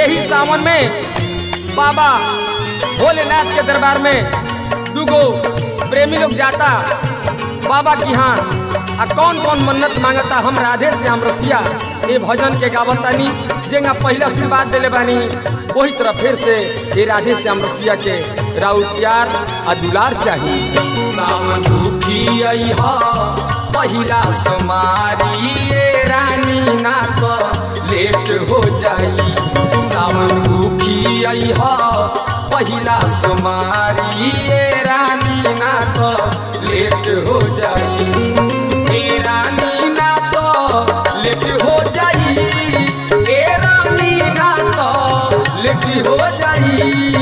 यही सावन में बाबा भोलेनाथ के दरबार में दुगो प्रेमी लोग जाता बाबा की हाँ कौन कौन मन्नत मांगता। हम राधे श्याम रसिया ये भजन के गावतानी जेंगा पहला आशीर्वाद दिले बानी वही तरह फिर से ये राधे श्याम रसिया के राउ प्यार आ दुलार चाहिए। सावन दुखी अइहा पहिला समारी ये रानी ना तो लेट हो जाई। सावन दुखी अइहा पहिला समारी ये रानी ना तो लेट हो जाई। ए रानी ना तो लेट हो जाई। ए रानी ना तो लेट हो जाई।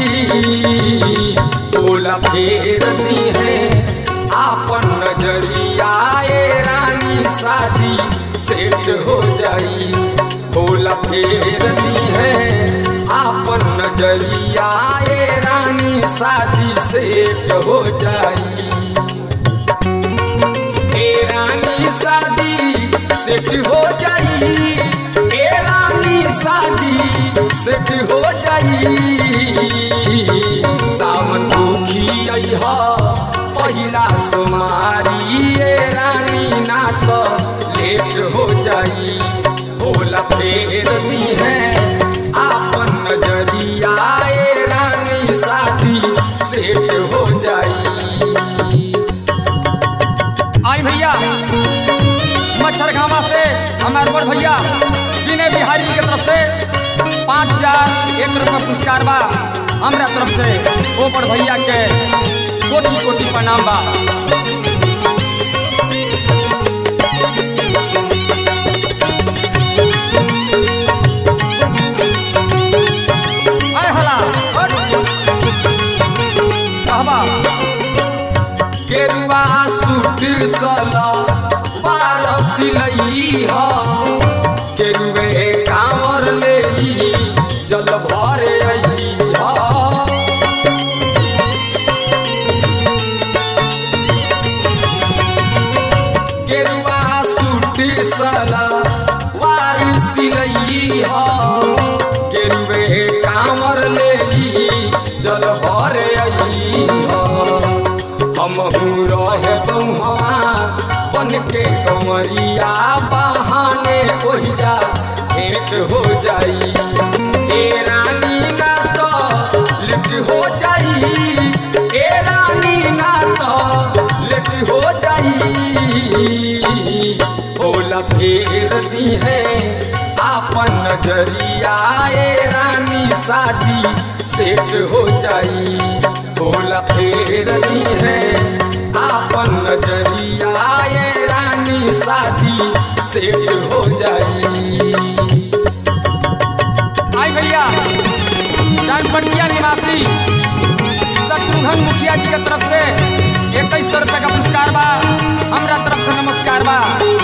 बोला फेर दी है आपन नजरिया ए रानी शादी सेट हो जाई। बोला फेर दी है आपन नजरिया ए रानी शादी सेट हो जाई। ए रानी शादी सेट हो जाई। ए रानी शादी सेट हो जाई। सावन दुखी अइहा पहिला सोमारी ये रानी ना तो लेट हो जाई। बोला फेर दी है आपन नजरिया ये रानी शादी सेट हो जाई। आई भैया मच्छरघामा से हमारे बड़ भैया विनय बिहारी जी की तरफ से 5001 रुपये पुरस्कार बा। हमारा तरफ से वो बड़ भैया के कोटि कोटि प्रणाम बा। आय हला कहबा केरुआ सूट सला बार सिलई हा। केरुए कांवर ले जल भरे आई हा। केरुआ सूट सला वार सिलई हा। केरुए कांवर ले जल भरे आई हा। हमहू रहे बहुआ बन के कंवरिया बहाने ओहिजा भेंट हो जाई। ए रानी ना तो लेट हो जाई। ए रानी ना तो लेट हो जाई। बोला फेर दी है आपन नजरिया ए रानी शादी सेट हो जाई। बोला फेर दी है आपन नजरिया ये रानी शादी सेट हो जाई। आई भैया चांदपटिया निवासी शत्रुघ्न मुखिया जी की तरफ से 2100 रुपये का पुरस्कार बा। हमारा तरफ से नमस्कार बा।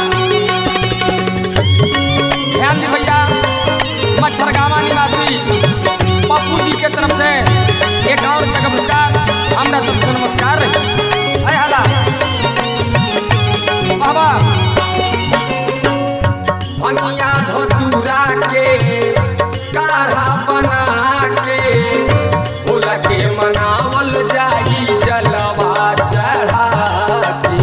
ध्यान दी भैया मच्छरगामा निवासी पप्पू जी के तरफ से 51 रुपये का पुरस्कार। हमारा तरफ से नमस्कार। अरे हाला बाबा भंगिया धतूरा के काढ़ा बना के भोला के मनावल जाई जलवा चढ़ा के।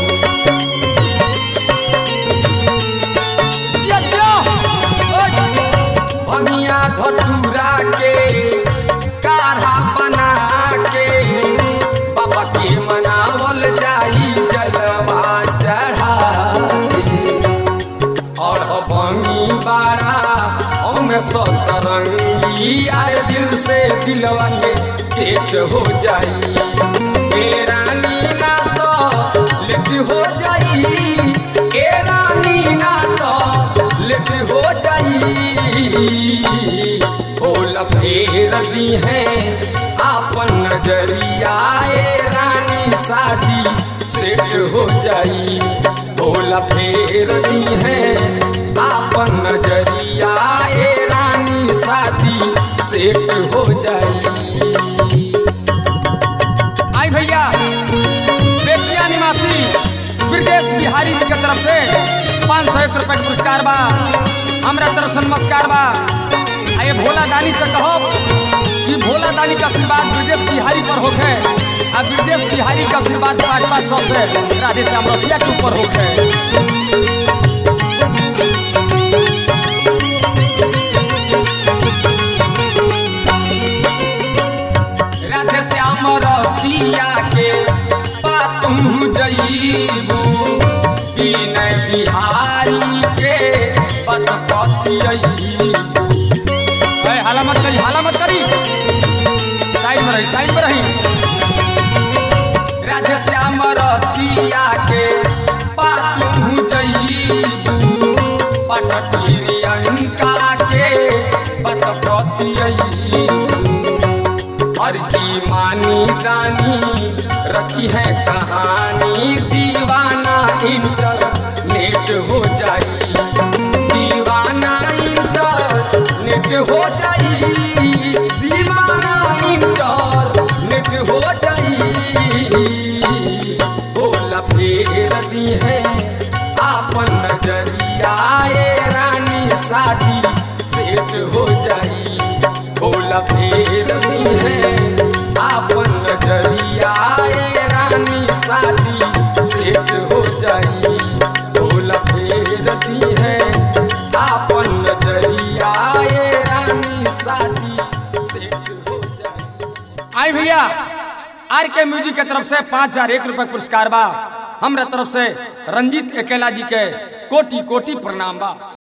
भंगिया धतूरा के काढ़ा बना के बाबा के मनावल जाई जलवा चढ़ा के। और भंगी बाड़ा हमें सतरंगी आए दिल से दिलवा के चेत हो जाई। ए रानी ना तो लेट हो जाई। ए रानी ना तो लेट हो जाई। बोला फेर दी है आपन नजरिया ए रानी शादी सेट हो जाई। बोला फेर दी है आपन नजरिया ए रानी शादी सेट हो जाई। आई भैया बेतिया निवासी ब्रजेश बिहारी जी की तरफ से 501 रुपये का पुरस्कार बा। हमारा तरफ से नमस्कार बा। आए भोला दानी से कहो कि भोला दानी का आशीर्वाद ब्रजेश बिहारी पर होखे, अब ब्रजेश बिहारी का आशीर्वाद 500 से राधे श्याम रसिया के ऊपर होखे। राधे श्याम रसिया के पातू जईबू विनय बिहारी के पतपतियईबू। हाला मत करी, हाला मत करी, साइड में रही, साइड में रही। राधे श्याम रसिया के पातू जईबू पटपिरियंका के पतपतियईबू। हर की मानी दानी रची है कहानी, दीवाना इंटरनेट हो जाई, दीवाना इंटरनेट हो जाई, दीवाना इंटरनेट हो जाई। बोला फेर दी है आपन नजरिया रानी, शादी सेट हो जाई। बोला फेर दी है आपन नजरिया रानी, शादी सेट हो जाई। बोला फेर दी है आपन नजरिया रानी, शादी सेट हो जाई। आई भैया आर के म्यूजिक के तरफ से 5001 रुपए पुरस्कार बा, हमरा तरफ से रंजीत अकेला जी के कोटि कोटि प्रणाम बा।